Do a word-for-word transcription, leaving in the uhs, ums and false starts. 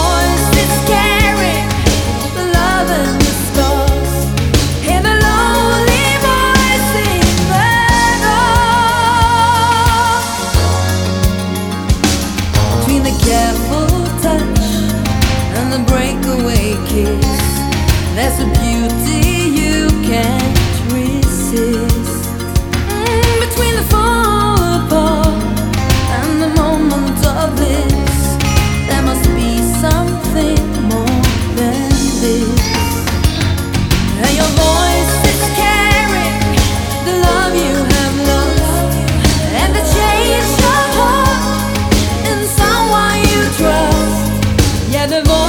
voice is carrying the love and the scars. Hear the lonely voice in the dark. Between the careful touch and the breakaway kiss, there's a beauty you can't resist. Mm, between the fall apart and the moment of bliss, there must be something more than this. And your voice is carrying the love you have lost, and the change your heart in someone you trust. Yeah, the voice